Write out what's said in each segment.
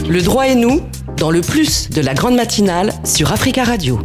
Le droit et nous, dans le plus de la grande matinale sur Africa Radio.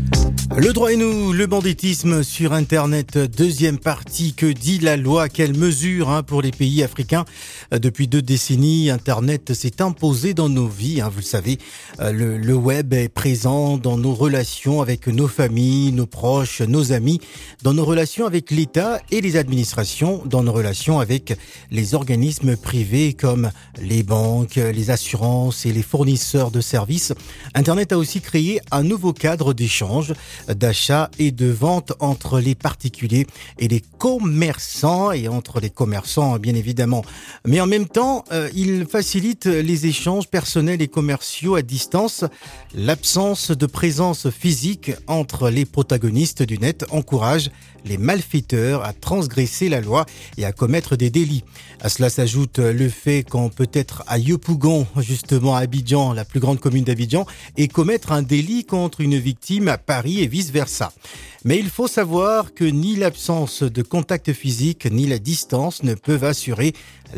Le droit et nous, le banditisme sur Internet, deuxième partie. Que dit la loi? Quelles mesures pour les pays africains? Depuis 2 décennies, Internet s'est imposé dans nos vies. Vous le savez, le web est présent dans nos relations avec nos familles, nos proches, nos amis, dans nos relations avec l'État et les administrations, dans nos relations avec les organismes privés comme les banques, les assurances et les fournisseurs de services. Internet a aussi créé un nouveau cadre d'échange, d'achat et de vente entre les particuliers et les commerçants, et entre les commerçants bien évidemment. Mais en même temps, il facilite les échanges personnels et commerciaux à distance. L'absence de présence physique entre les protagonistes du net encourage les malfaiteurs à transgresser la loi et à commettre des délits. À cela s'ajoute le fait qu'on peut être à Yopougon, justement à Abidjan, la plus grande commune d'Abidjan, et commettre un délit contre une victime à Paris et vice-versa. Mais il faut savoir que ni l'absence de contact physique ni la distance ne peuvent assurer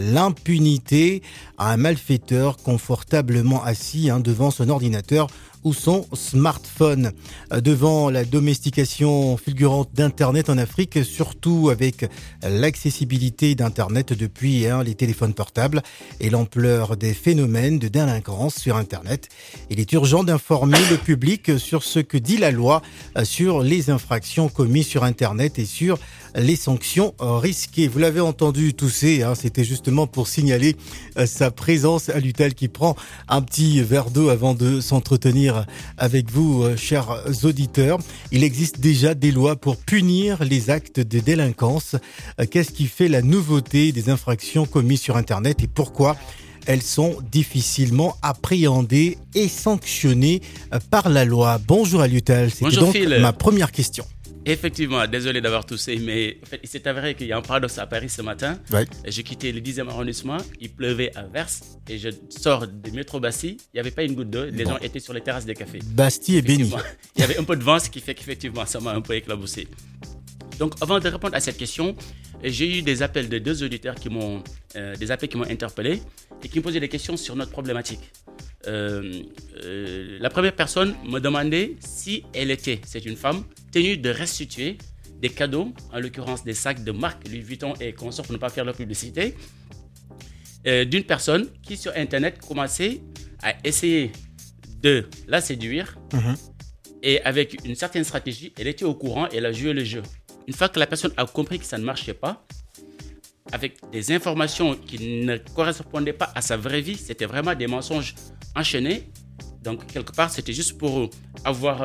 l'impunité à un malfaiteur confortablement assis devant son ordinateur ou son smartphone. Devant la domestication fulgurante d'Internet en Afrique, surtout avec l'accessibilité d'Internet depuis les téléphones portables et l'ampleur des phénomènes de délinquance sur Internet, il est urgent d'informer le public sur ce que dit la loi sur les infractions commises sur Internet et sur les sanctions risquées. Vous l'avez entendu tousser, c'était justement pour signaler sa présence à l'hôtel qui prend un petit verre d'eau avant de s'entretenir avec vous, chers auditeurs. Il existe déjà des lois pour punir les actes de délinquance. Qu'est-ce qui fait la nouveauté des infractions commises sur Internet et pourquoi elles sont difficilement appréhendées et sanctionnées par la loi? Bonjour à Lutal, c'était Bonjour donc Phil. ma première question. Effectivement, désolé d'avoir toussé, mais en fait, il s'est avéré qu'il y a un paradoxe à Paris ce matin. Ouais. J'ai quitté le 10e arrondissement, il pleuvait à verse et je sors du métro Bastille, il n'y avait pas une goutte d'eau, les gens étaient sur les terrasses des cafés. Bastille est béni. Il y avait un peu de vent, ce qui fait qu'effectivement, ça m'a un peu éclaboussé. Donc, avant de répondre à cette question, j'ai eu des appels de 2 auditeurs qui m'ont interpellé et qui me posaient des questions sur notre problématique. La première personne me demandait si elle était, c'est une femme, tenue de restituer des cadeaux, en l'occurrence des sacs de marque Louis Vuitton et consorts pour ne pas faire leur publicité, d'une personne qui sur Internet commençait à essayer de la séduire et avec une certaine stratégie, elle était au courant et elle a joué le jeu. Une fois que la personne a compris que ça ne marchait pas, avec des informations qui ne correspondaient pas à sa vraie vie, c'était vraiment des mensonges enchaînés. Donc, quelque part, c'était juste pour avoir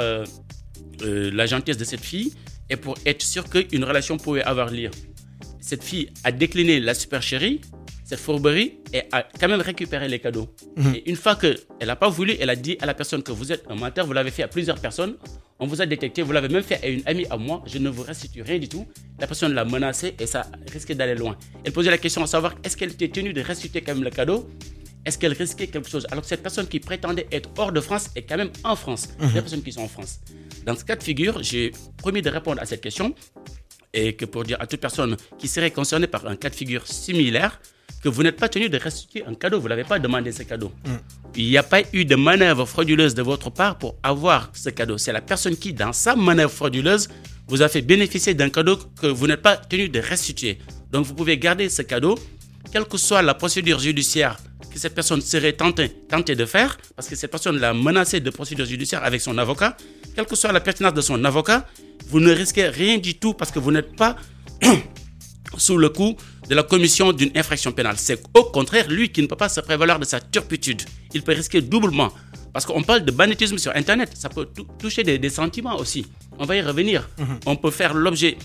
la gentillesse de cette fille et pour être sûr qu'une relation pouvait avoir lieu. Cette fille a décliné la supercherie, cette fourberie, et a quand même récupéré les cadeaux. Et une fois qu'elle n'a pas voulu, elle a dit à la personne que vous êtes un menteur, vous l'avez fait à plusieurs personnes, on vous a détecté, vous l'avez même fait à une amie à moi, je ne vous restitue rien du tout. La personne l'a menacée et ça risquait d'aller loin. Elle posait la question à savoir, est-ce qu'elle était tenue de restituer quand même le cadeau? Est-ce qu'elle risquait quelque chose? Alors que cette personne qui prétendait être hors de France est quand même en France. Les personnes qui sont en France. Dans ce cas de figure, j'ai promis de répondre à cette question et que pour dire à toute personne qui serait concernée par un cas de figure similaire, que vous n'êtes pas tenu de restituer un cadeau, vous ne l'avez pas demandé ce cadeau. Il n'y a pas eu de manœuvre frauduleuse de votre part pour avoir ce cadeau. C'est la personne qui, dans sa manœuvre frauduleuse, vous a fait bénéficier d'un cadeau que vous n'êtes pas tenu de restituer. Donc vous pouvez garder ce cadeau, quelle que soit la procédure judiciaire que cette personne serait tentée de faire, parce que cette personne l'a menacé de procédure judiciaire avec son avocat, quelle que soit la pertinence de son avocat, vous ne risquez rien du tout parce que vous n'êtes pas sous le coup de la commission d'une infraction pénale. C'est au contraire lui qui ne peut pas se prévaloir de sa turpitude. Il peut risquer doublement. Parce qu'on parle de banditisme sur Internet. Ça peut toucher des sentiments aussi. On va y revenir. On peut faire l'objet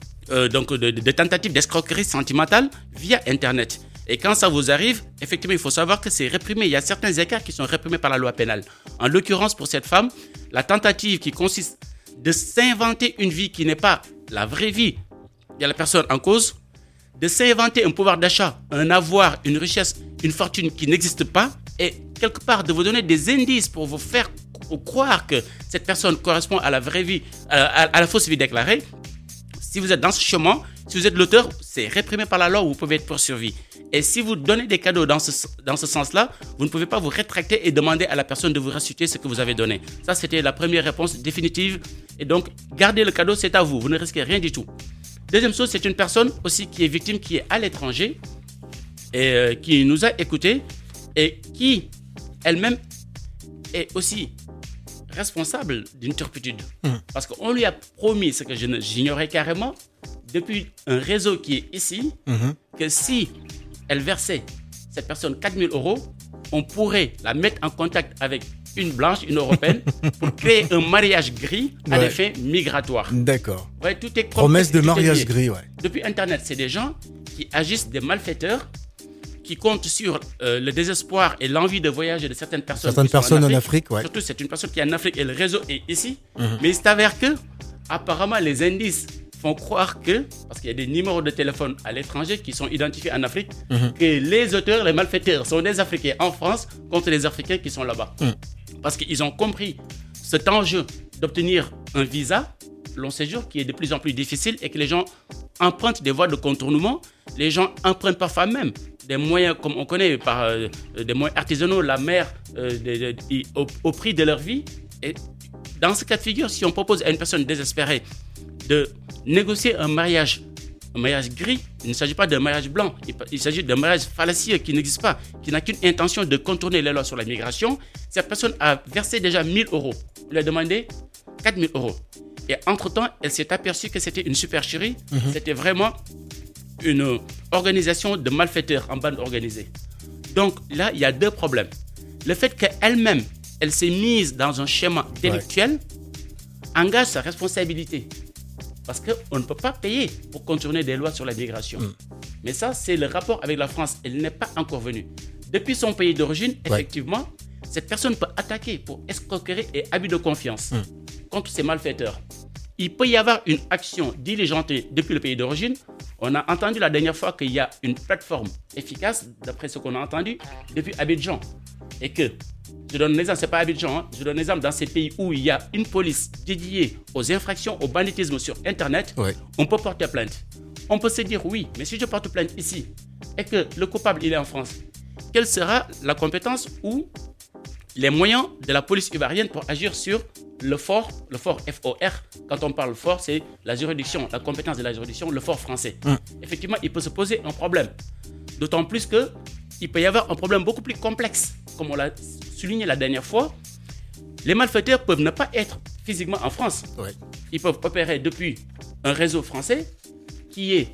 de tentatives d'escroquerie sentimentale via Internet. Et quand ça vous arrive, effectivement, il faut savoir que c'est réprimé. Il y a certains écarts qui sont réprimés par la loi pénale. En l'occurrence, pour cette femme, la tentative qui consiste de s'inventer une vie qui n'est pas la vraie vie de la personne en cause, de s'inventer un pouvoir d'achat, un avoir, une richesse, une fortune qui n'existe pas, et quelque part de vous donner des indices pour vous faire croire que cette personne correspond à la vraie vie, à la fausse vie déclarée. Si vous êtes dans ce chemin, Si vous êtes l'auteur, c'est réprimé par la loi, vous pouvez être poursuivi. Et si vous donnez des cadeaux dans ce sens-là, vous ne pouvez pas vous rétracter et demander à la personne de vous restituer ce que vous avez donné. Ça, c'était la première réponse définitive. Et donc, gardez le cadeau, c'est à vous. Vous ne risquez rien du tout. Deuxième chose, c'est une personne aussi qui est victime, qui est à l'étranger et qui nous a écoutés et qui, elle-même, est aussi responsable d'une turpitude. Parce qu'on lui a promis ce que j'ignorais carrément depuis un réseau qui est ici, que si elle versait cette personne 4 000 €, on pourrait la mettre en contact avec une blanche, une européenne, pour créer un mariage gris à des fins migratoires. D'accord. Ouais, tout est promesse de mariage gris, ouais. Depuis Internet, c'est des gens qui agissent, des malfaiteurs, qui comptent sur le désespoir et l'envie de voyager de certaines personnes. Certaines personnes en Afrique, ouais. Surtout, c'est une personne qui est en Afrique et le réseau est ici. Mais il s'avère que, apparemment, les indices font croire que, parce qu'il y a des numéros de téléphone à l'étranger qui sont identifiés en Afrique, que les auteurs, les malfaiteurs sont des Africains en France contre les Africains qui sont là-bas. Parce qu'ils ont compris cet enjeu d'obtenir un visa, long séjour, qui est de plus en plus difficile et que les gens empruntent des voies de contournement. Les gens empruntent parfois même des moyens, comme on connaît, par des moyens artisanaux, la mer, au prix de leur vie. Et dans ce cas de figure, si on propose à une personne désespérée de négocier un mariage gris, il ne s'agit pas d'un mariage blanc, il s'agit d'un mariage fallacieux qui n'existe pas, qui n'a qu'une intention de contourner les lois sur la migration. Cette personne a versé déjà 1 000 €. On lui a demandé 4 000 €. Et entre-temps, elle s'est aperçue que c'était une supercherie. C'était vraiment une organisation de malfaiteurs en bande organisée. Donc là, il y a 2 problèmes. Le fait qu'elle-même, elle s'est mise dans un schéma délictuel, engage sa responsabilité. Parce qu'on ne peut pas payer pour contourner des lois sur la migration. Mais ça, c'est le rapport avec la France. Elle n'est pas encore venue. Depuis son pays d'origine, effectivement, cette personne peut attaquer pour escroquerie et abus de confiance contre ces malfaiteurs. Il peut y avoir une action diligentée depuis le pays d'origine. On a entendu la dernière fois qu'il y a une plateforme efficace, d'après ce qu'on a entendu, depuis Abidjan. Et que, je donne un exemple, ce n'est pas Abidjan, je donne un exemple dans ces pays où il y a une police dédiée aux infractions, au banditisme sur Internet, on peut porter plainte. On peut se dire oui, mais si je porte plainte ici et que le coupable il est en France, quelle sera la compétence ou les moyens de la police ivoirienne pour agir sur le fort FOR. Quand on parle fort, c'est la juridiction, la compétence de la juridiction, le fort français. Effectivement, il peut se poser un problème. D'autant plus qu'il peut y avoir un problème beaucoup plus complexe. Comme on l'a souligné la dernière fois, les malfaiteurs peuvent ne pas être physiquement en France. Ils peuvent opérer depuis un réseau français qui est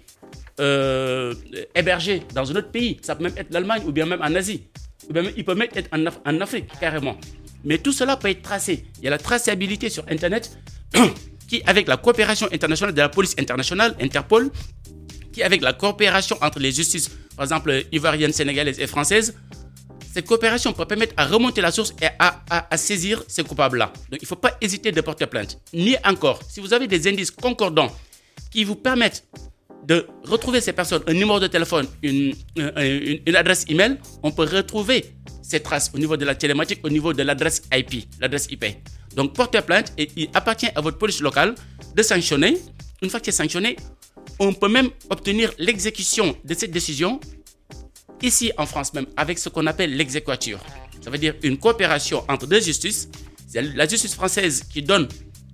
hébergé dans un autre pays. Ça peut même être l'Allemagne ou bien même en Asie. Ou bien même, il peut même être en Afrique, carrément. Mais tout cela peut être tracé. Il y a la traçabilité sur Internet qui, avec la coopération internationale de la police internationale, Interpol, qui, avec la coopération entre les justices, par exemple, ivoiriennes, sénégalaises et françaises, cette coopération peut permettre à remonter la source et à saisir ces coupables-là. Donc, il ne faut pas hésiter de porter plainte. Ni encore, si vous avez des indices concordants qui vous permettent de retrouver ces personnes, un numéro de téléphone, une adresse email, on peut retrouver ces traces au niveau de la télématique, au niveau de l'adresse IP, l'adresse IP. Donc, portez plainte et il appartient à votre police locale de sanctionner. Une fois que c'est sanctionné, on peut même obtenir l'exécution de cette décision ici en France même, avec ce qu'on appelle l'exéquature. Ça veut dire une coopération entre deux justices. C'est la justice française qui donne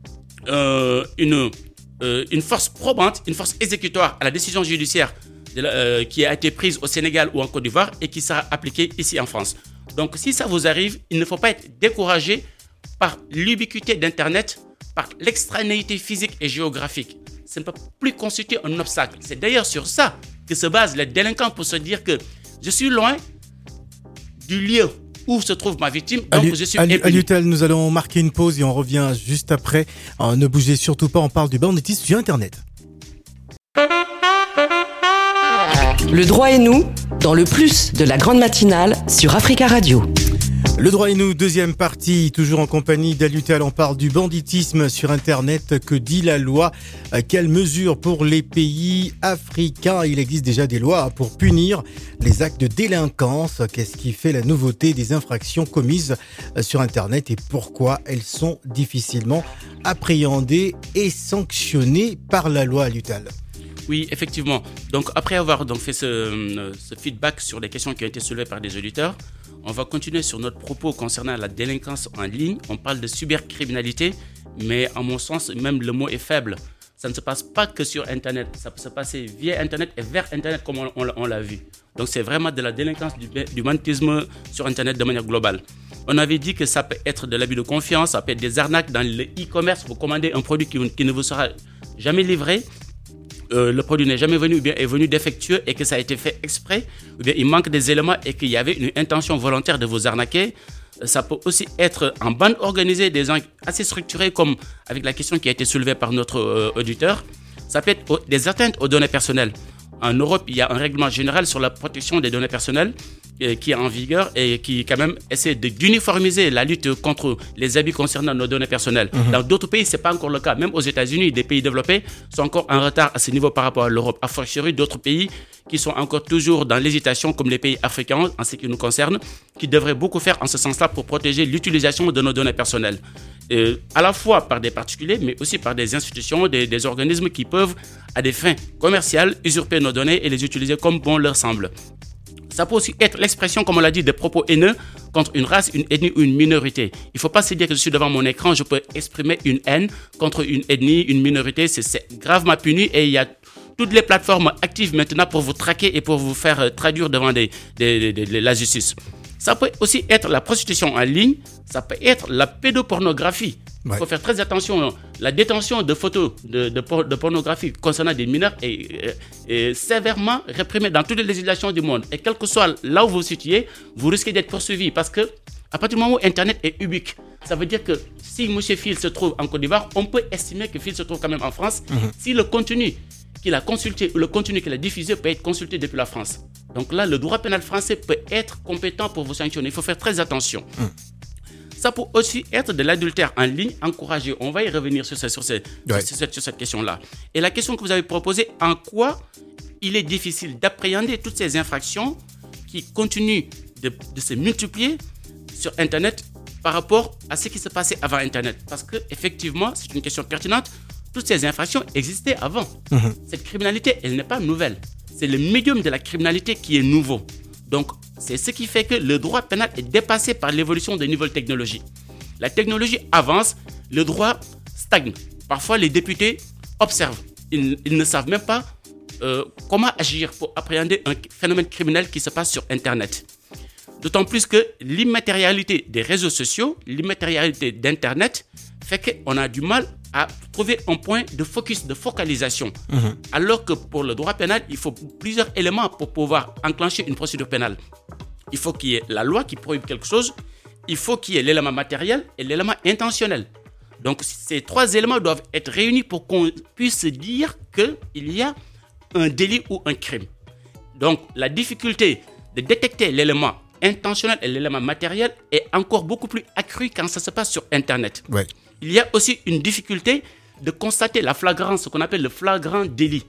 une force probante, une force exécutoire à la décision judiciaire qui a été prise au Sénégal ou en Côte d'Ivoire et qui sera appliquée ici en France. Donc, si ça vous arrive, il ne faut pas être découragé par l'ubiquité d'Internet, par l'extranéité physique et géographique. Ça ne peut plus constituer un obstacle. C'est d'ailleurs sur ça que se basent les délinquants pour se dire que je suis loin du lieu où se trouve ma victime, donc je suis impuni. Lutel, nous allons marquer une pause et on revient juste après. Ne bougez surtout pas, on parle du banditisme sur Internet. Le droit et nous, dans le plus de la grande matinale sur Africa Radio. Le droit et nous, deuxième partie, toujours en compagnie d'Alutel. On parle du banditisme sur Internet. Que dit la loi? Quelles mesures pour les pays africains? Il existe déjà des lois pour punir les actes de délinquance. Qu'est-ce qui fait la nouveauté des infractions commises sur Internet et pourquoi elles sont difficilement appréhendées et sanctionnées par la loi, Alutel? Oui, effectivement. Donc, après avoir donc fait ce feedback sur les questions qui ont été soulevées par des auditeurs, on va continuer sur notre propos concernant la délinquance en ligne. On parle de cybercriminalité, mais à mon sens, même le mot est faible. Ça ne se passe pas que sur Internet. Ça peut se passer via Internet et vers Internet comme on l'a vu. Donc, c'est vraiment de la délinquance du banditisme sur Internet de manière globale. On avait dit que ça peut être de l'abus de confiance, ça peut être des arnaques dans le e-commerce. Vous commandez un produit qui ne vous sera jamais livré. Le produit n'est jamais venu ou bien est venu défectueux et que ça a été fait exprès, ou bien il manque des éléments et qu'il y avait une intention volontaire de vous arnaquer. Ça peut aussi être en bande organisée, des gens assez structurés, comme avec la question qui a été soulevée par notre auditeur. Ça peut être des atteintes aux données personnelles. En Europe, il y a un règlement général sur la protection des données personnelles qui est en vigueur et qui quand même essaie d'uniformiser la lutte contre les abus concernant nos données personnelles. Dans d'autres pays, ce n'est pas encore le cas. Même aux États-Unis, des pays développés sont encore en retard à ce niveau par rapport à l'Europe. A fortiori, d'autres pays qui sont encore toujours dans l'hésitation, comme les pays africains en ce qui nous concerne, qui devraient beaucoup faire en ce sens-là pour protéger l'utilisation de nos données personnelles. À la fois par des particuliers, mais aussi par des institutions, des organismes qui peuvent, à des fins commerciales, usurper nos données et les utiliser comme bon leur semble. Ça peut aussi être l'expression, comme on l'a dit, des propos haineux contre une race, une ethnie ou une minorité. Il ne faut pas se dire que je suis devant mon écran, je peux exprimer une haine contre une ethnie, une minorité. C'est gravement puni et il y a toutes les plateformes actives maintenant pour vous traquer et pour vous faire traduire devant la justice. Ça peut aussi être la prostitution en ligne, ça peut être la pédopornographie. Il faut faire très attention. La détention de photos de pornographie concernant des mineurs est sévèrement réprimée dans toutes les législations du monde. Et quel que soit là où vous vous situez, vous risquez d'être poursuivi parce que à partir du moment où Internet est ubique, ça veut dire que si M. Phil se trouve en Côte d'Ivoire, on peut estimer que Phil se trouve quand même en France si le contenu qu'il a consulté ou le contenu qu'il a diffusé peut être consulté depuis la France. Donc là, le droit pénal français peut être compétent pour vous sanctionner. Il faut faire très attention. Ça peut aussi être de l'adultère en ligne encouragé. On va y revenir sur cette question-là. Et la question que vous avez proposée, en quoi il est difficile d'appréhender toutes ces infractions qui continuent de se multiplier sur Internet par rapport à ce qui se passait avant Internet. Parce qu'effectivement, c'est une question pertinente. Toutes ces infractions existaient avant. Cette criminalité, elle n'est pas nouvelle. C'est le médium de la criminalité qui est nouveau. Donc, c'est ce qui fait que le droit pénal est dépassé par l'évolution des nouvelles technologies. La technologie avance, le droit stagne. Parfois, les députés observent. Ils ne savent même pas comment agir pour appréhender un phénomène criminel qui se passe sur Internet. D'autant plus que l'immatérialité des réseaux sociaux, l'immatérialité d'Internet fait qu'on a du mal à trouver un point de focus, de focalisation. Alors que pour le droit pénal, il faut plusieurs éléments pour pouvoir enclencher une procédure pénale. Il faut qu'il y ait la loi qui prohibe quelque chose, il faut qu'il y ait l'élément matériel et l'élément intentionnel. Donc ces trois éléments doivent être réunis pour qu'on puisse dire qu'il y a un délit ou un crime. Donc la difficulté de détecter l'élément intentionnel et l'élément matériel est encore beaucoup plus accrue quand ça se passe sur Internet. Il y a aussi une difficulté de constater la flagrance, ce qu'on appelle le flagrant délit.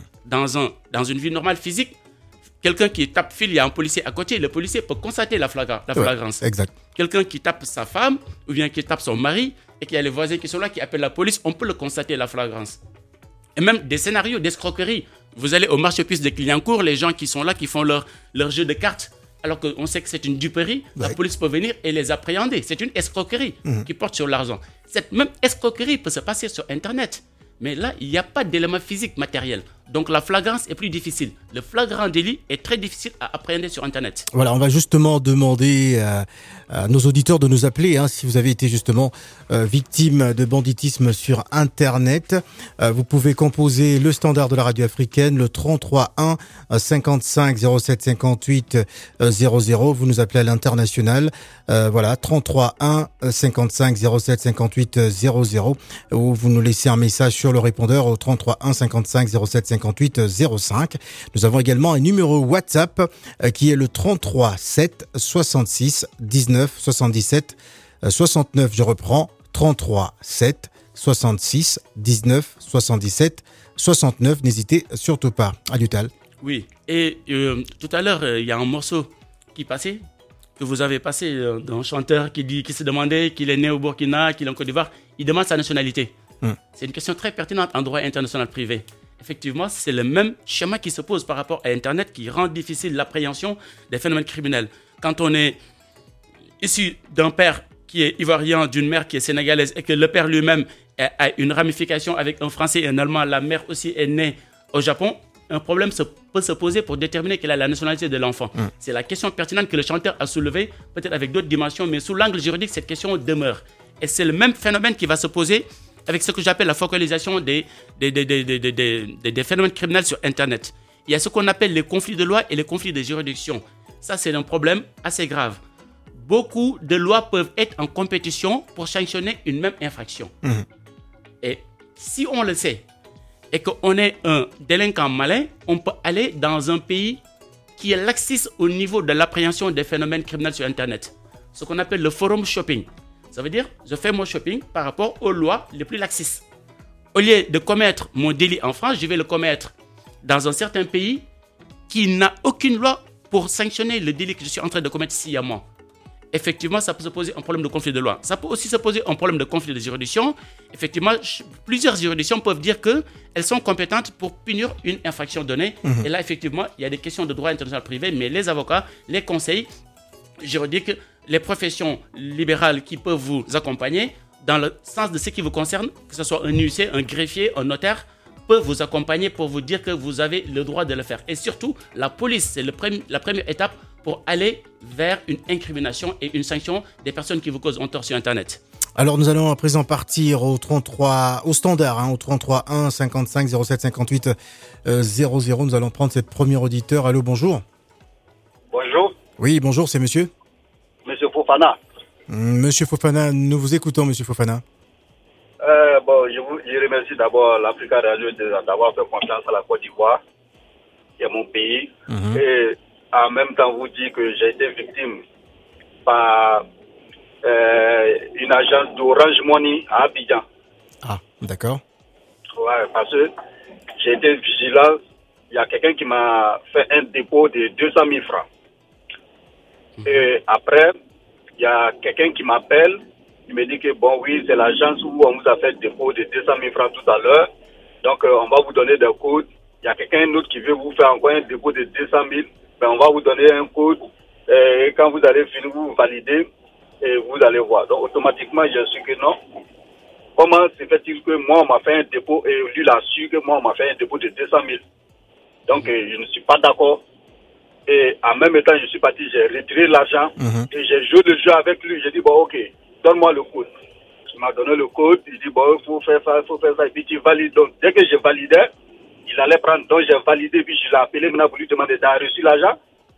Dans une vie normale physique, quelqu'un qui tape Phil, il y a un policier à côté, le policier peut constater la flagrance. Exact. Quelqu'un qui tape sa femme ou bien qui tape son mari et qu'il y a les voisins qui sont là, qui appellent la police, on peut le constater, la flagrance. Et même des scénarios d'escroquerie. Vous allez au marché-puce de Clignancourt, les gens qui sont là, qui font leur jeu de cartes, alors qu'on sait que c'est une duperie, la police peut venir et les appréhender. C'est une escroquerie qui porte sur l'argent. Cette même escroquerie peut se passer sur Internet. Mais là, il n'y a pas d'élément physique matériel. Donc la flagrance est plus difficile. Le flagrant délit est très difficile à appréhender sur Internet. Voilà, on va justement demander à nos auditeurs de nous appeler si vous avez été justement victime de banditisme sur Internet. Vous pouvez composer le standard de la radio africaine, le 33 1 55 07 58 00. Vous nous appelez à l'international. Voilà, 33 1 55 07 58 00. Ou vous nous laissez un message sur le répondeur au 33 1 55 07 58 05. Nous avons également un numéro WhatsApp qui est le 33 7 66 19 77 69. Je reprends, 33 7 66 19 77 69. N'hésitez surtout pas. Alutal. Oui, et tout à l'heure, il y a un morceau qui passait, que vous avez passé d'un chanteur qui se demandait qu'il est né au Burkina, qu'il est en Côte d'Ivoire. Il demande sa nationalité. C'est une question très pertinente en droit international privé. effectivement, c'est le même schéma qui se pose par rapport à Internet qui rend difficile l'appréhension des phénomènes criminels. Quand on est issu d'un père qui est ivoirien, d'une mère qui est sénégalaise et que le père lui-même a une ramification avec un Français et un Allemand, la mère aussi est née au Japon, un problème peut se poser pour déterminer quelle est la nationalité de l'enfant. C'est la question pertinente que le chanteur a soulevée, peut-être avec d'autres dimensions, mais sous l'angle juridique, cette question demeure. Et c'est le même phénomène qui va se poser avec ce que j'appelle la focalisation des phénomènes criminels sur Internet. Il y a ce qu'on appelle les conflits de loi et les conflits de juridiction. Ça, c'est un problème assez grave. Beaucoup de lois peuvent être en compétition pour sanctionner une même infraction. Et si on le sait, et qu'on est un délinquant malin, on peut aller dans un pays qui est laxiste au niveau de l'appréhension des phénomènes criminels sur Internet. Ce qu'on appelle le forum shopping. Ça veut dire, je fais mon shopping par rapport aux lois les plus laxistes. Au lieu de commettre mon délit en France, je vais le commettre dans un certain pays qui n'a aucune loi pour sanctionner le délit que je suis en train de commettre sciemment. Effectivement, ça peut se poser un problème de conflit de loi. Ça peut aussi se poser un problème de conflit de juridiction. Effectivement, plusieurs juridictions peuvent dire qu'elles sont compétentes pour punir une infraction donnée. Et là, effectivement, il y a des questions de droit international privé, mais les avocats, les conseils juridiques, les professions libérales qui peuvent vous accompagner dans le sens de ce qui vous concerne, que ce soit un huissier, un greffier, un notaire, peuvent vous accompagner pour vous dire que vous avez le droit de le faire. Et surtout, la police, c'est la première étape pour aller vers une incrimination et une sanction des personnes qui vous causent un tort sur Internet. Alors nous allons à présent partir au standard, au 33 1 55 07 58 00. Nous allons prendre cette première auditeur. Allô, bonjour. Bonjour. Oui, bonjour, c'est monsieur Monsieur Fofana. Monsieur Fofana, nous vous écoutons, monsieur Fofana. Je remercie d'abord l'Africa Radio d'avoir fait confiance à la Côte d'Ivoire, qui est mon pays. Et en même temps vous dire que j'ai été victime par une agence d'Orange Money à Abidjan. Ah, d'accord. Ouais, parce que j'ai été vigilant. Il y a quelqu'un qui m'a fait un dépôt de 200 000 francs. Et après, il y a quelqu'un qui m'appelle. Il me dit que bon, oui, c'est l'agence où on vous a fait le dépôt de 200 000 francs tout à l'heure. Donc, on va vous donner des codes. Il y a quelqu'un d'autre qui veut vous faire encore un dépôt de 200 000. Ben, on va vous donner un code. Et quand vous allez finir, vous validez et vous allez voir. Donc, automatiquement, je suis que non. Comment se fait-il que moi, on m'a fait un dépôt et lui, il a su que moi, on m'a fait un dépôt de 200 000. Donc, je ne suis pas d'accord. Et en même temps, je suis parti, j'ai retiré l'argent et j'ai joué le jeu avec lui. J'ai dit, bon, ok, donne-moi le code. Il m'a donné le code. Il dit, bon, il faut faire ça, il faut faire ça. Et puis, tu valides. Donc, dès que je validais, il allait prendre. Donc, j'ai validé. Puis, je l'ai appelé maintenant pour lui demander, t'as reçu l'argent?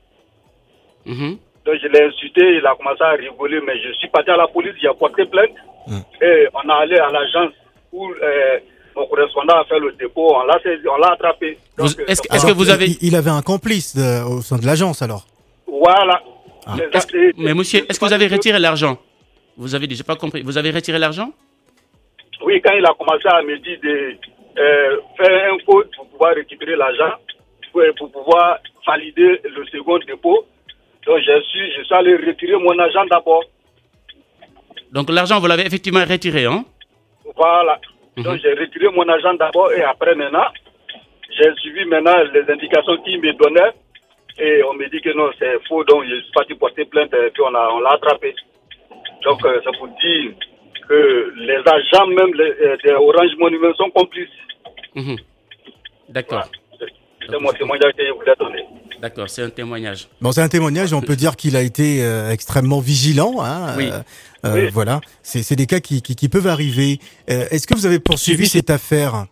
Donc, je l'ai insulté. Il a commencé à rigoler. Mais je suis parti à la police. J'ai porté plainte. Et on est allé à l'agence où mon correspondant a fait le dépôt. On l'a attrapé. Donc, est-ce que vous avez... Il avait un complice au sein de l'agence, alors? Voilà. Mais monsieur, est-ce que vous avez retiré l'argent? Vous avez dit, j'ai pas compris. Vous avez retiré l'argent? Oui, quand il a commencé à me dire de faire un code pour pouvoir récupérer l'argent, pour pouvoir valider le second dépôt, donc je suis allé retirer mon argent d'abord. Donc l'argent, vous l'avez effectivement retiré, hein? Voilà. Donc j'ai retiré mon argent d'abord et après maintenant, j'ai suivi maintenant les indications qu'il me donnait et on me dit que non, c'est faux, donc je suis parti porter plainte et puis on l'a attrapé. Donc ça pour dire que les agents même des Orange Money sont complices. D'accord. Voilà. C'est mon témoignage que je voulais donner. D'accord, c'est un témoignage. Bon, c'est un témoignage, on peut dire qu'il a été extrêmement vigilant. Hein, oui. Oui. Voilà, c'est des cas qui peuvent arriver. Est-ce que vous avez poursuivi cette affaire?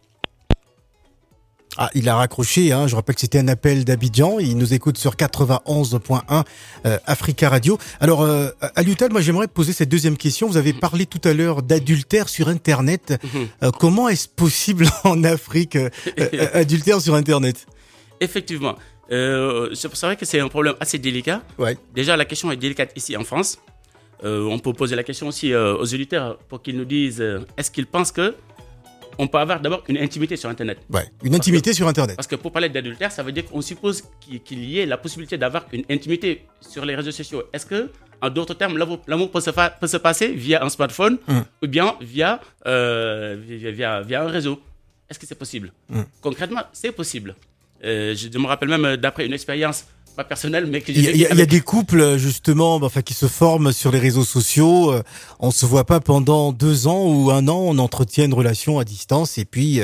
Ah, il a raccroché, hein. Je rappelle que c'était un appel d'Abidjan. Il nous écoute sur 91.1 Africa Radio. Alors, Alioutal, moi j'aimerais poser cette deuxième question. Vous avez parlé tout à l'heure d'adultère sur Internet. Comment est-ce possible en Afrique, adultère sur Internet? Effectivement. C'est vrai que c'est un problème assez délicat. Ouais. Déjà, la question est délicate ici en France. On peut poser la question aussi aux auditeurs pour qu'ils nous disent est-ce qu'ils pensent que on peut avoir d'abord une intimité sur Internet. Ouais, une intimité sur Internet. Parce que pour parler d'adultère, ça veut dire qu'on suppose qu'il y ait la possibilité d'avoir une intimité sur les réseaux sociaux. Est-ce que, en d'autres termes, l'amour peut se passer via un smartphone ou bien via un réseau? Est-ce que c'est possible? Concrètement, c'est possible. Je me rappelle même d'après une expérience, pas personnelle, mais que j'ai Il y a des couples, justement, qui se forment sur les réseaux sociaux. On se voit pas pendant 2 ans ou 1 an, on entretient une relation à distance et puis,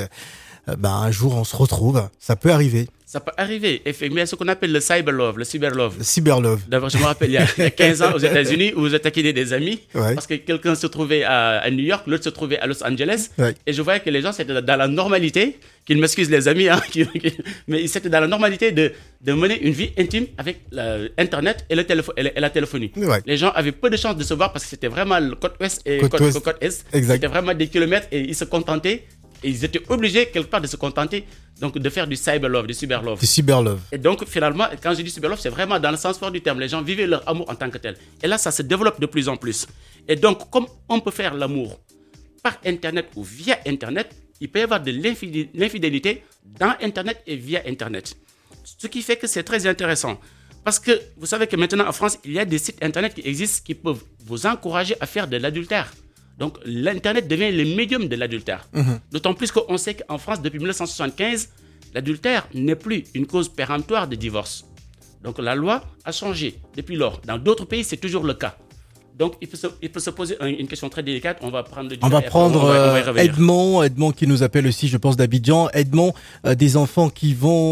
un jour, on se retrouve. Ça peut arriver. Ça peut arriver. Mais il y a ce qu'on appelle le cyberlove, le cyberlove. Le cyberlove. D'abord, je me rappelle, il y a 15 ans aux États-Unis, où vous taquinez des amis, Ouais. parce que quelqu'un se trouvait à New York, l'autre se trouvait à Los Angeles, Ouais. et je voyais que les gens, c'était dans la normalité, qu'ils m'excusent les amis, mais c'était dans la normalité de mener une vie intime avec Internet et la téléphonie. Ouais. Les gens avaient peu de chances de se voir parce que c'était vraiment le côte ouest et Côte est. Exact. C'était vraiment des kilomètres et ils se contentaient, et ils étaient obligés quelque part de se contenter, donc de faire du cyberlove, du cyberlove. Du cyberlove. Et donc, finalement, quand je dis cyberlove, c'est vraiment dans le sens fort du terme. Les gens vivaient leur amour en tant que tel. Et là, ça se développe de plus en plus. Et donc, comme on peut faire l'amour par Internet ou via Internet, il peut y avoir de l'infidélité dans Internet et via Internet. Ce qui fait que c'est très intéressant. Parce que vous savez que maintenant, en France, il y a des sites Internet qui existent qui peuvent vous encourager à faire de l'adultère. Donc, l'Internet devient le médium de l'adultère. D'autant plus qu'on sait qu'en France, depuis 1975, l'adultère n'est plus une cause péremptoire de divorce. Donc, la loi a changé depuis lors. Dans d'autres pays, c'est toujours le cas. Donc, il peut se poser une question très délicate. On va prendre On va prendre on va y revenir. Edmond qui nous appelle aussi, je pense, d'Abidjan. Edmond, des enfants qui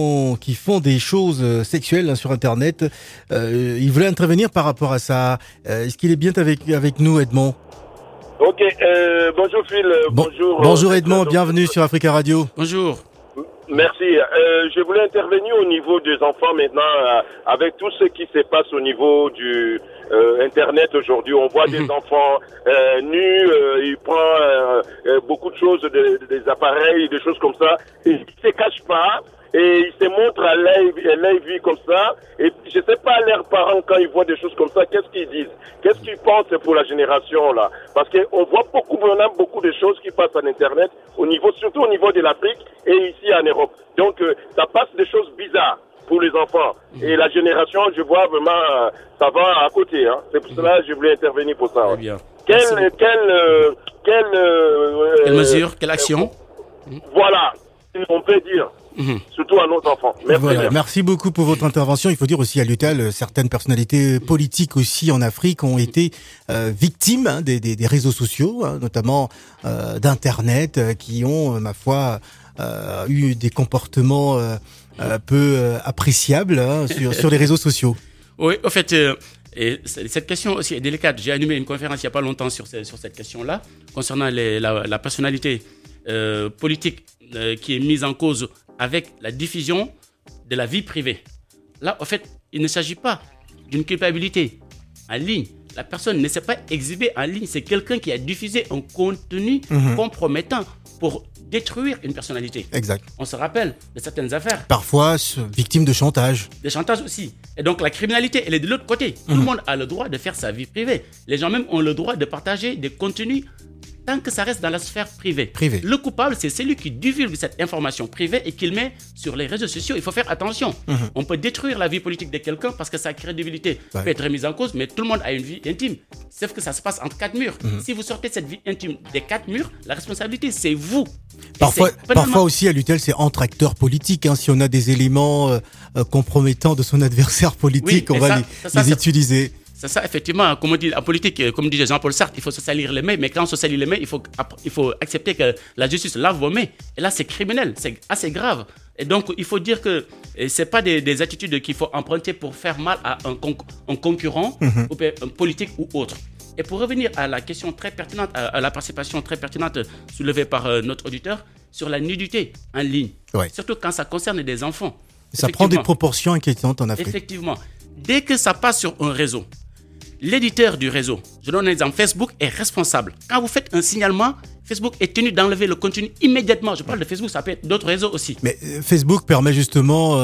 font des choses sexuelles sur Internet. Il voulait intervenir par rapport à ça. Est-ce qu'il est bien avec nous, Edmond? Ok, bonjour Phil, bonjour. Bonjour Edmond, bienvenue sur Africa Radio. Bonjour. Merci. Je voulais intervenir au niveau des enfants maintenant, avec tout ce qui se passe au niveau du Internet aujourd'hui. On voit des enfants nus, ils prennent beaucoup de choses, des appareils, des choses comme ça. Ils ne se cachent pas. Et ils se montrent à l'œil vu comme ça. Et je sais pas, leurs parents, quand ils voient des choses comme ça, qu'est-ce qu'ils disent? Qu'est-ce qu'ils pensent pour la génération, là? Parce qu'on voit beaucoup de choses qui passent en Internet, surtout au niveau de l'Afrique et ici en Europe. Donc, ça passe des choses bizarres pour les enfants. Et la génération, je vois vraiment, ça va à côté, hein. C'est pour cela que je voulais intervenir pour ça. Très bien. Quelle mesure, quelle action? Voilà, on peut dire. Surtout à nos enfants. Merci. Voilà, merci beaucoup pour votre intervention. Il faut dire aussi à l'UTAL, certaines personnalités politiques aussi en Afrique ont été victimes des réseaux sociaux, notamment d'Internet, qui ont, ma foi, eu des comportements peu appréciables sur les réseaux sociaux. Oui, en fait, et cette question aussi est délicate. J'ai animé une conférence il n'y a pas longtemps sur cette question-là, concernant la personnalité politique qui est mise en cause avec la diffusion de la vie privée. Là, en fait, il ne s'agit pas d'une culpabilité en ligne. La personne ne s'est pas exhibée en ligne. C'est quelqu'un qui a diffusé un contenu compromettant pour détruire une personnalité. Exact. On se rappelle de certaines affaires. Parfois, victime de chantage. De chantage aussi. Et donc, la criminalité, elle est de l'autre côté. Tout le monde a le droit de faire sa vie privée. Les gens même ont le droit de partager des contenus tant que ça reste dans la sphère privée. Le coupable, c'est celui qui divulgue cette information privée et qu'il met sur les réseaux sociaux. Il faut faire attention. On peut détruire la vie politique de quelqu'un parce que sa crédibilité peut être mise en cause, mais tout le monde a une vie intime. Sauf que ça se passe entre 4 murs. Si vous sortez cette vie intime des 4 murs, la responsabilité, c'est vous. Parfois aussi, à l'UTEL, c'est entre acteurs politiques. Si on a des éléments compromettants de son adversaire politique, on va les utiliser. C'est ça, effectivement, comme on dit en politique, comme dit Jean-Paul Sartre, il faut se salir les mains, mais quand on se salit les mains, il faut accepter que la justice lave vos mains. Et là, c'est criminel, c'est assez grave. Et donc, il faut dire que ce n'est pas des attitudes qu'il faut emprunter pour faire mal à un concurrent, ou un politique ou autre. Et pour revenir à la question très pertinente, à la participation très pertinente soulevée par notre auditeur, sur la nudité en ligne, surtout quand ça concerne des enfants. Ça prend des proportions inquiétantes en Afrique. Effectivement. Dès que ça passe sur un réseau, l'éditeur du réseau, je donne un exemple, Facebook est responsable. Quand vous faites un signalement, Facebook est tenu d'enlever le contenu immédiatement. Je parle de Facebook, ça peut être d'autres réseaux aussi. Mais Facebook permet justement,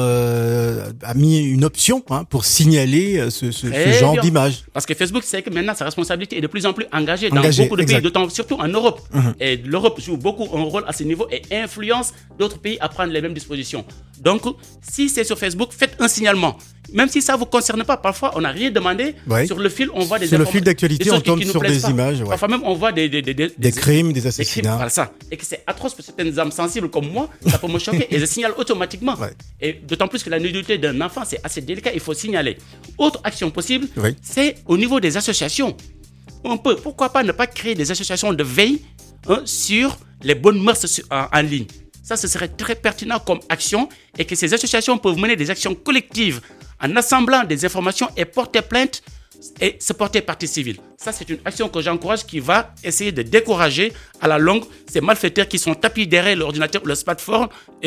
a mis une option pour signaler ce genre d'image. Parce que Facebook sait que maintenant sa responsabilité est de plus en plus engagée dans beaucoup de pays, surtout en Europe. Et l'Europe joue beaucoup un rôle à ce niveau et influence d'autres pays à prendre les mêmes dispositions. Donc, si c'est sur Facebook, faites un signalement. même si ça ne vous concerne pas, parfois on n'a rien demandé. Sur le fil, on voit des sur le fil d'actualité, on tombe sur des images. Parfois même, on voit des crimes, des assassinats. Voilà ça. Et que c'est atroce pour certaines âmes sensibles comme moi, ça peut me choquer et je signale automatiquement. Et d'autant plus que la nudité d'un enfant, c'est assez délicat, il faut signaler. Autre action possible, c'est au niveau des associations. Pourquoi pas ne pas créer des associations de veille sur les bonnes mœurs en ligne. Ça, ce serait très pertinent comme action et que ces associations peuvent mener des actions collectives en assemblant des informations et porter plainte et se porter partie civile. Ça, c'est une action que j'encourage qui va essayer de décourager à la longue ces malfaiteurs qui sont tapis derrière l'ordinateur ou le smartphone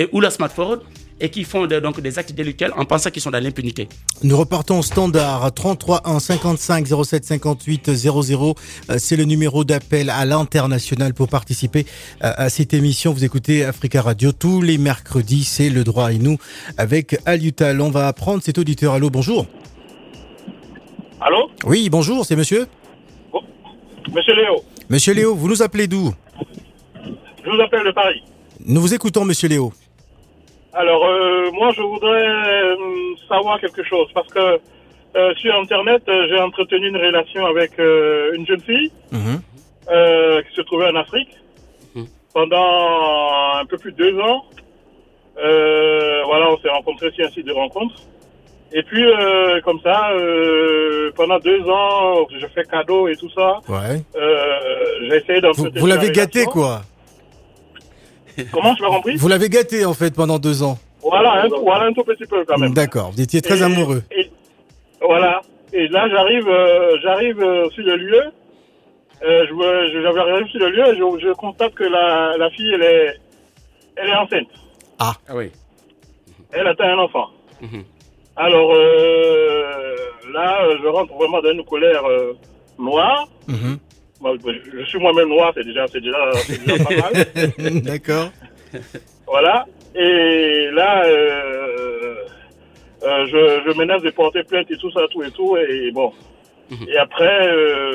et qui font donc des actes délictuels en pensant qu'ils sont dans l'impunité. Nous repartons au standard 33 1 55 07 58 00. C'est le numéro d'appel à l'international pour participer à cette émission. Vous écoutez Africa Radio tous les mercredis. C'est Le Droit et Nous avec Alioutal. On va prendre cet auditeur. Allô, bonjour. Allô ? Oui, bonjour, c'est monsieur ? Monsieur Léo. Monsieur Léo, vous nous appelez d'où ? Je vous appelle de Paris. Nous vous écoutons, monsieur Léo. Alors, moi, je voudrais savoir quelque chose parce que sur Internet, j'ai entretenu une relation avec une jeune fille qui se trouvait en Afrique pendant un peu plus de 2 ans. Voilà, on s'est rencontrés sur un site de rencontre. Et puis, comme ça, pendant 2 ans, je fais cadeau et tout ça. Ouais. J'ai essayé d'entretenir. Vous l'avez gâté, quoi. Comment, je l'ai compris ? Vous l'avez gâté, en fait, pendant 2 ans. Voilà, un tout petit peu, quand même. D'accord, vous étiez très amoureux. Voilà. Et là, j'arrive sur le lieu. J'arrive sur le lieu et je constate que la fille, elle est enceinte. Ah oui. Elle atteint un enfant. Alors, là, je rentre vraiment dans une colère noire. Je suis moi-même noir, c'est déjà pas mal. D'accord. Voilà. Et là, je menace de porter plainte et tout ça, tout. Et bon. Et après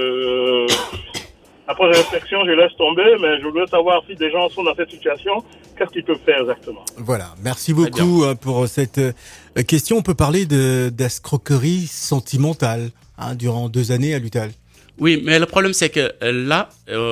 réflexion, je laisse tomber, mais je voudrais savoir si des gens sont dans cette situation, qu'est-ce qu'ils peuvent faire exactement. Voilà. Merci beaucoup pour cette question. On peut parler d'escroquerie sentimentale durant 2 années à l'Utal. Oui, mais le problème, c'est que là,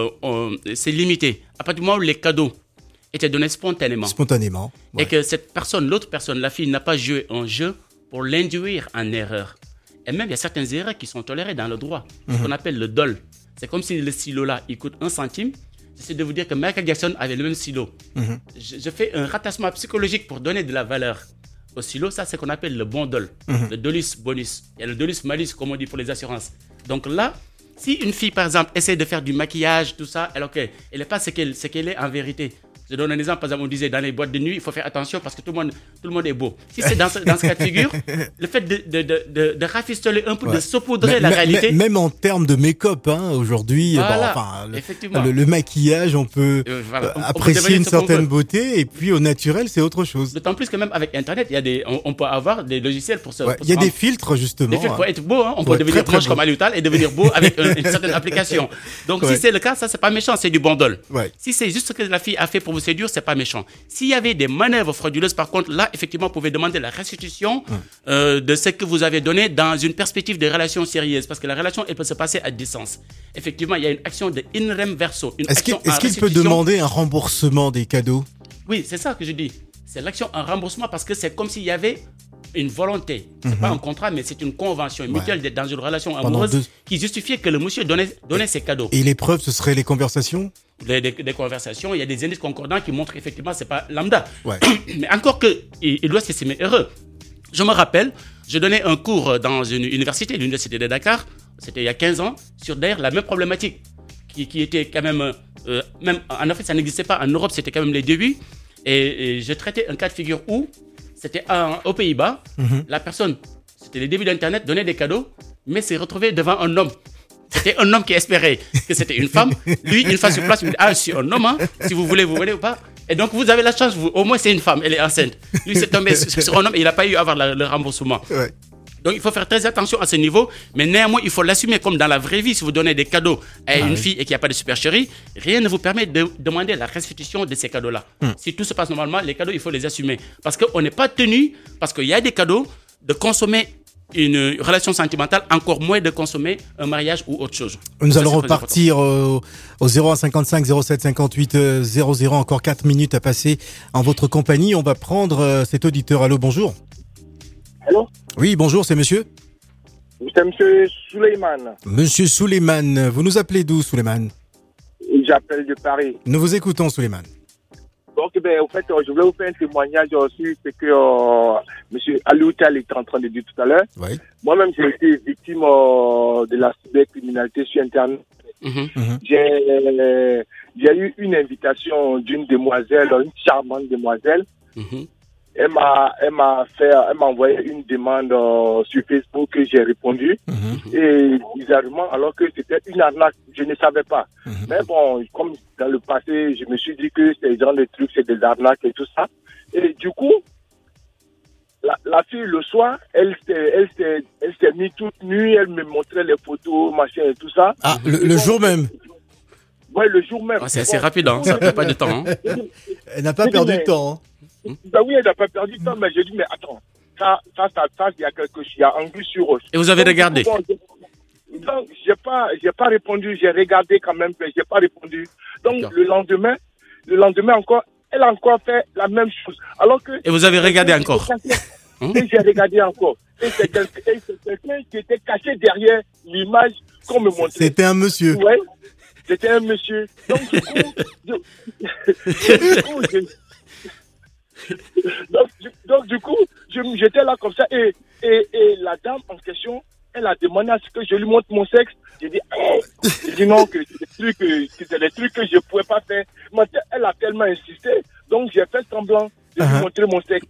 c'est limité. À partir du moment où les cadeaux étaient donnés spontanément. Ouais. Et que l'autre personne, la fille, n'a pas joué un jeu pour l'induire en erreur. Et même, il y a certaines erreurs qui sont tolérées dans le droit. Ce qu'on appelle le dol. C'est comme si le stylo-là, il coûte 1 centime. J'essaie de vous dire que Michael Jackson avait le même stylo. Je fais un rattachement psychologique pour donner de la valeur au stylo. Ça, c'est ce qu'on appelle le bon dol. Le dolus bonus. Il y a le dolus malus, comme on dit pour les assurances. Donc là, si une fille, par exemple, essaie de faire du maquillage, tout ça, alors qu'elle n'est pas ce qu'elle est en vérité. Je donne un exemple, par exemple, on disait dans les boîtes de nuit, il faut faire attention parce que tout le monde est beau. Si c'est dans ce cas de figure, le fait de rafistoler un peu, de saupoudrer la réalité. Même en termes de make-up, aujourd'hui, voilà, le maquillage, on peut apprécier une certaine beauté, et puis au naturel, c'est autre chose. D'autant plus que même avec Internet, on peut avoir des logiciels pour ça. Il y a des filtres, justement. Des filtres pour être beau, on peut devenir proche comme Alioutal et devenir beau avec une certaine application. Donc si c'est le cas, ça c'est pas méchant, c'est du bon dol. Si c'est juste ce que la fille a fait pour vous séduire, c'est pas méchant. S'il y avait des manœuvres frauduleuses, par contre, là, effectivement, vous pouvez demander la restitution de ce que vous avez donné dans une perspective de relation sérieuse, parce que la relation, elle peut se passer à distance. Effectivement, il y a une action de in rem verso. Est-ce qu'il peut demander un remboursement des cadeaux ? Oui, c'est ça que je dis. C'est l'action en remboursement parce que c'est comme s'il y avait une volonté. C'est pas un contrat, mais c'est une convention mutuelle dans une relation amoureuse qui justifiait que le monsieur donnait ses cadeaux. Et les preuves, ce seraient les conversations ? Des conversations, il y a des indices concordants qui montrent qu'effectivement, c'est pas lambda. Mais encore qu'il doit s'estimer heureux. Je me rappelle, je donnais un cours dans une université, l'université de Dakar, c'était il y a 15 ans, sur d'ailleurs la même problématique, qui était quand même en Afrique, ça n'existait pas, en Europe, c'était quand même les débuts. Et je traitais un cas de figure où c'était aux Pays-Bas, la personne, c'était les débuts d'Internet, donnait des cadeaux, mais s'est retrouvé devant un homme. C'était un homme qui espérait que c'était une femme. Lui, une fois sur place, il me dit, je suis un homme, si vous voulez, vous venez ou pas. Et donc, vous avez la chance, au moins c'est une femme, elle est enceinte. Lui, c'est tombé sur un homme et il n'a pas eu à avoir le remboursement. Donc, il faut faire très attention à ce niveau, mais néanmoins, il faut l'assumer comme dans la vraie vie. Si vous donnez des cadeaux à une fille et qu'il n'y a pas de supercherie, rien ne vous permet de demander la restitution de ces cadeaux-là. Si tout se passe normalement, les cadeaux, il faut les assumer. Parce qu'on n'est pas tenu, parce qu'il y a des cadeaux, de consommer une relation sentimentale, encore moins de consommer un mariage ou autre chose. Nous allons repartir au 01 55 07 58 00. Encore 4 minutes à passer en votre compagnie. On va prendre cet auditeur. Allô, bonjour. Allô? Oui, bonjour, c'est monsieur? C'est monsieur Souleymane. Monsieur Souleymane, vous nous appelez d'où, Souleymane? J'appelle de Paris. Nous vous écoutons, Souleymane. Donc, en fait, je voulais vous faire un témoignage sur ce que monsieur Aloutal était en train de dire tout à l'heure. Oui. Moi-même, j'ai été victime de la cybercriminalité sur Internet. J'ai eu une invitation d'une demoiselle, une charmante demoiselle. Elle m'a envoyé une demande sur Facebook que j'ai répondu. Et bizarrement, alors que c'était une arnaque, je ne savais pas. Mais bon, comme dans le passé, je me suis dit que ces genre de trucs, c'est des arnaques et tout ça. Et du coup, la fille, le soir, elle s'est mise toute nue, elle me montrait les photos, machin et tout ça. Ah, le jour même? Ouais, le jour même. C'est assez rapide, hein, ça ne prend pas de temps. Hein. Elle n'a pas perdu de temps. Hein. Ben oui, elle n'a pas perdu de temps, mais j'ai dit, mais attends, ça, il y a quelque chose, il y a anguille sur roche. Et vous avez regardé? Donc, j'ai pas répondu, j'ai regardé quand même, mais j'ai pas répondu. Donc, le lendemain encore, elle a encore fait la même chose. Alors que. Et vous avez regardé encore? Et j'ai regardé encore. Et c'est quelqu'un qui était caché derrière l'image qu'on me montrait. C'était un monsieur. Ouais, c'était un monsieur. Donc, du coup, j'étais là comme ça et la dame en question, elle a demandé à ce que je lui montre mon sexe. J'ai dit non, que c'était des trucs que je ne pouvais pas faire. Mais elle a tellement insisté, donc j'ai fait semblant de lui montrer mon sexe.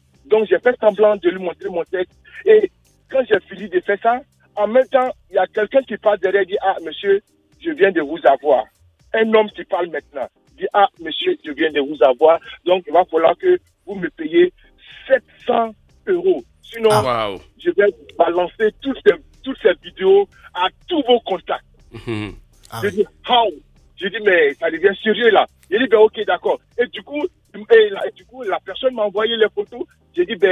Et quand j'ai fini de faire ça, en même temps, il y a quelqu'un qui parle derrière et dit, ah, monsieur, je viens de vous avoir. Un homme qui parle maintenant dit, ah, monsieur, je viens de vous avoir. Donc, il va falloir que vous me payez 700 €. Sinon, je vais balancer toutes ces vidéos à tous vos contacts. Je dis, how? Je dis, mais ça devient sérieux là. Il dit, ben ok, d'accord. Et du coup, la personne m'a envoyé les photos. J'ai dit,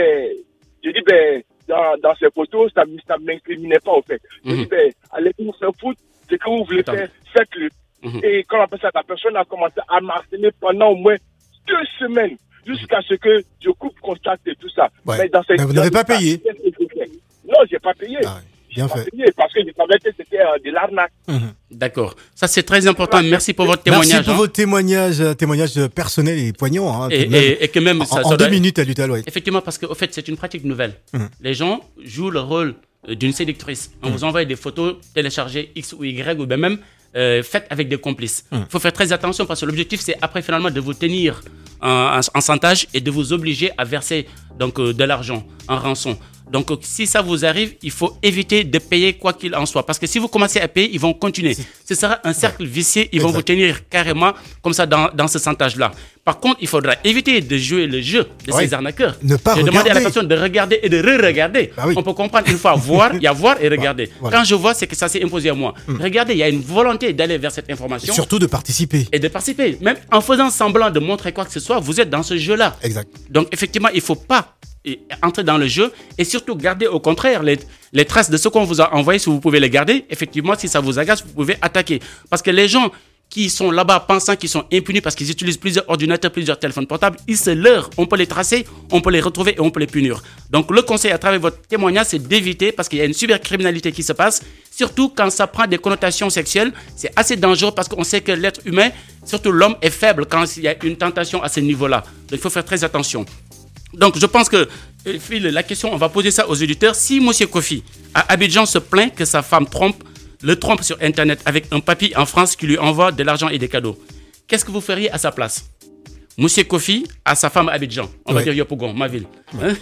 dans ces photos, ça ne m'incriminait pas au fait. J'ai dit, allez vous faire foutre, c'est que vous voulez faire, faites-le. Et quand la personne a commencé à m'harceler pendant au moins 2 semaines, jusqu'à ce que je coupe contact et tout ça. Ouais. Mais vous n'avez pas payé? Non, j'ai pas payé. Bien fait. Parce que je savais que c'était de l'arnaque. D'accord. Ça, c'est très important. Merci pour votre témoignage. Merci pour votre témoignage personnel et poignant. Hein, et que même en 2 minutes à l'Utal, ouais. Effectivement, parce qu'au fait, c'est une pratique nouvelle. Les gens jouent le rôle d'une séductrice. On vous envoie des photos téléchargées X ou Y ou bien même faites avec des complices. Il faut faire très attention parce que l'objectif, c'est après finalement de vous tenir en chantage et de vous obliger à verser donc, de l'argent en rançon. Donc, si ça vous arrive, il faut éviter de payer quoi qu'il en soit. Parce que si vous commencez à payer, ils vont continuer. Ce sera un cercle vicieux. Ils vont vous tenir carrément comme ça dans ce chantage-là. Par contre, il faudra éviter de jouer le jeu de ces arnaqueurs. Ne pas regarder. Demander à la personne de regarder et de re-regarder. On peut comprendre une fois, voir, il y a voir et regarder. Quand je vois, c'est que ça s'est imposé à moi. Regardez, il y a une volonté d'aller vers cette information. Et surtout de participer. Et de participer. Même en faisant semblant de montrer quoi que ce soit, vous êtes dans ce jeu-là. Exact. Donc, effectivement, il ne faut pas entrer dans le jeu et surtout garder au contraire les traces de ce qu'on vous a envoyé. Si vous pouvez les garder, effectivement, si ça vous agace, vous pouvez attaquer. Parce que les gens qui sont là-bas pensant qu'ils sont impunis parce qu'ils utilisent plusieurs ordinateurs, plusieurs téléphones portables, ils se leurrent. On peut les tracer, on peut les retrouver et on peut les punir. Donc le conseil à travers votre témoignage, c'est d'éviter parce qu'il y a une cybercriminalité qui se passe, surtout quand ça prend des connotations sexuelles. C'est assez dangereux parce qu'on sait que l'être humain, surtout l'homme, est faible quand il y a une tentation à ce niveau-là. Donc il faut faire très attention. Donc, je pense que, Phil, la question, on va poser ça aux auditeurs. Si M. Kofi, à Abidjan, se plaint que sa femme le trompe sur Internet avec un papy en France qui lui envoie de l'argent et des cadeaux, qu'est-ce que vous feriez à sa place? M. Kofi a sa femme à Abidjan, on va dire Yopougon, ma ville,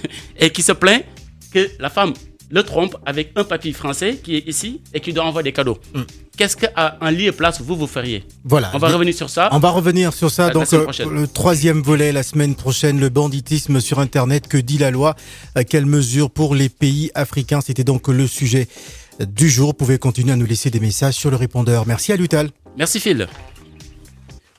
et qui se plaint que la femme le trompe avec un papy français qui est ici et qui doit envoyer des cadeaux. Qu'est-ce qu'en lieu et place vous feriez? Voilà. On va revenir sur ça. On va revenir sur ça. Donc, le 3e volet la semaine prochaine, le banditisme sur Internet. Que dit la loi? Quelles mesures pour les pays africains? C'était donc le sujet du jour. Vous pouvez continuer à nous laisser des messages sur le répondeur. Merci à l'Utal. Merci Phil.